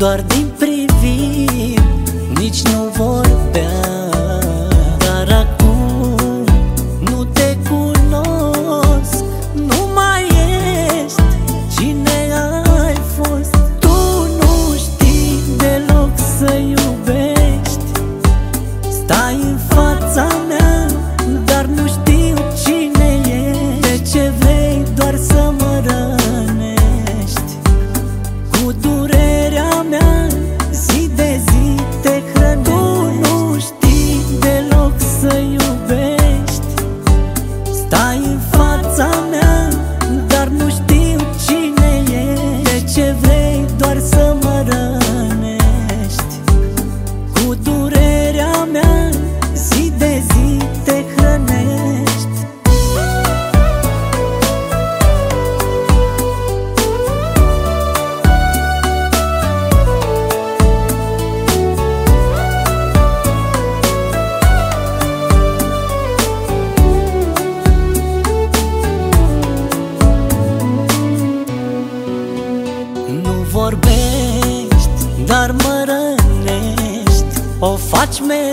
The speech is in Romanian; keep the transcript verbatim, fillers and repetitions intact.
doar din priviri, nici nu vorbea. Dar acum nu te cunosc, nu mai ești cine ai fost. Tu nu știi deloc să iubești, stai în fața mea, dar nu știu cine ești. De ce vrei doar să mă rănești? Cu durerea mea zi de zi te hrănești. Tu nu știi deloc să iubești, stai în fața mea, dar nu știu cine ești. De ce vrei doar să mă rănești? Cu durerea mea zi de zi te hrănești. Nu vorbești, dar mă rănești, o faci mereu